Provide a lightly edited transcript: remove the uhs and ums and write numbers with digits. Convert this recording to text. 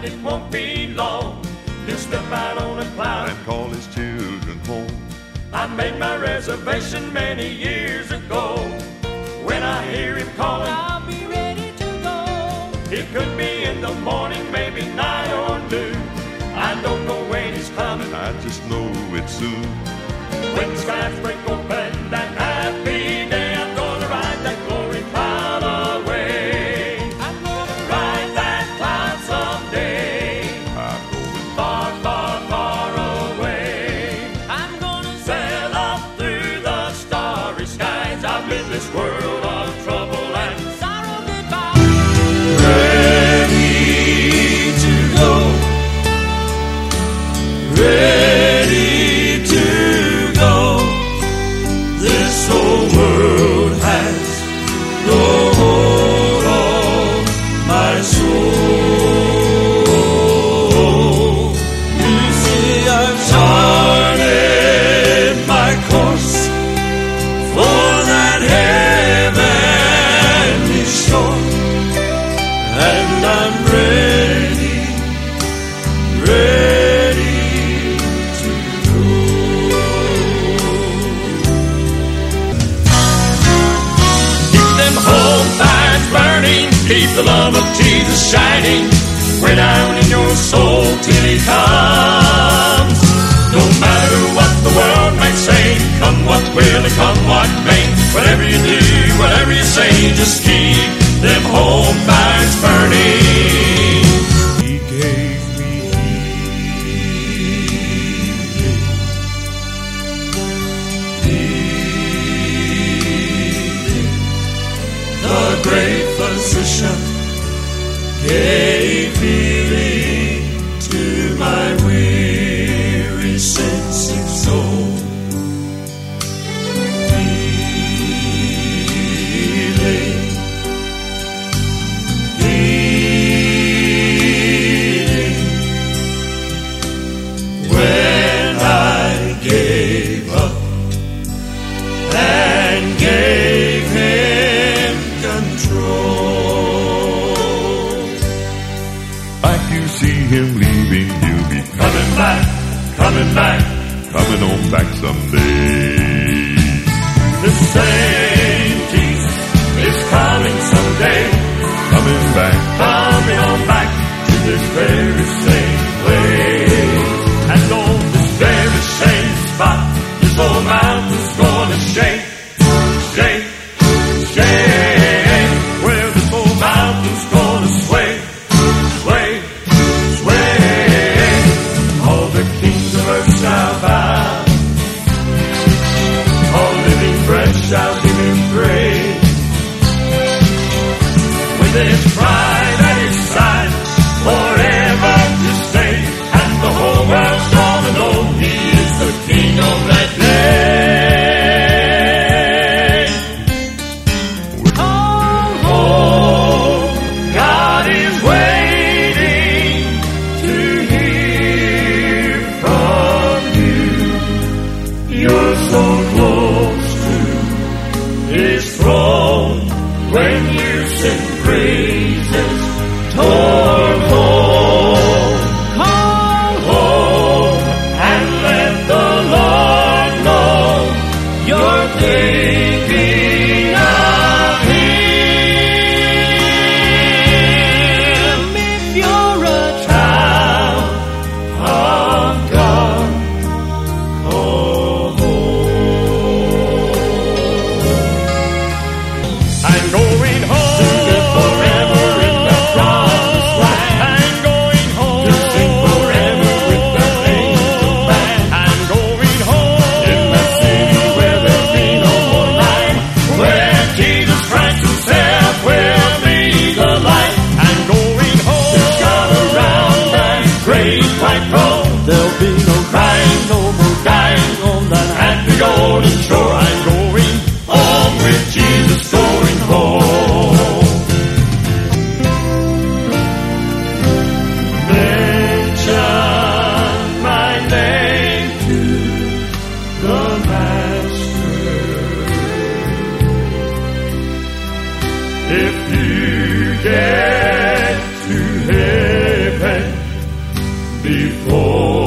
it won't be long. He'll step out on a cloud and call his children home. I made my reservation many years ago. When I hear him calling, I'll be ready to go. it could be in the morning, maybe night or noon. I don't know when he's coming, I just know it's soon. when the skies break open that happy day, I'm gonna ride that glory cloud away. I'm gonna Ride that cloud someday, I'm going far, far, far away. I'm gonna Sail up through the starry skies. I've been this world of trouble and sorrow goodbye. ready to go. Ready to go. This whole world has no hold on my soul. You see, I've charted my course for that heavenly shore, and I'm ready, ready to go. Keep them home fires burning, keep the love of Jesus shining, way down in your soul till he comes. No matter what the world may say, come what will and come what may, whatever you do, whatever you say, just keep them home fires burning. He gave me healing. The great physician gave healing to my weary, sick soul. Healing, healing. When I gave up and gave him control. back. You see him leaving, you'll be Coming back, coming back. coming on back someday. The same peace is coming someday. Coming back, Coming on back to this very same place. And on this very same spot, this old mountain's gonna shake, shake, shake. Well, this old mountain's gonna sway, sway, sway. All the kings of earth shall bow. All living breath shall give him praise. With his pride at his side, forever to stay, and the whole world's gonna know he is the king of that day. Oh, God is waiting to hear from you. You're so close to his throne when you sing praises toward home. Call home and let the Lord know you're thinking of him. If you're a child of God, call home. I'm going home. To live forever in the promised land. I'm going home. To sing forever with the angel band. I'm going home. In the city where there'll be no more before.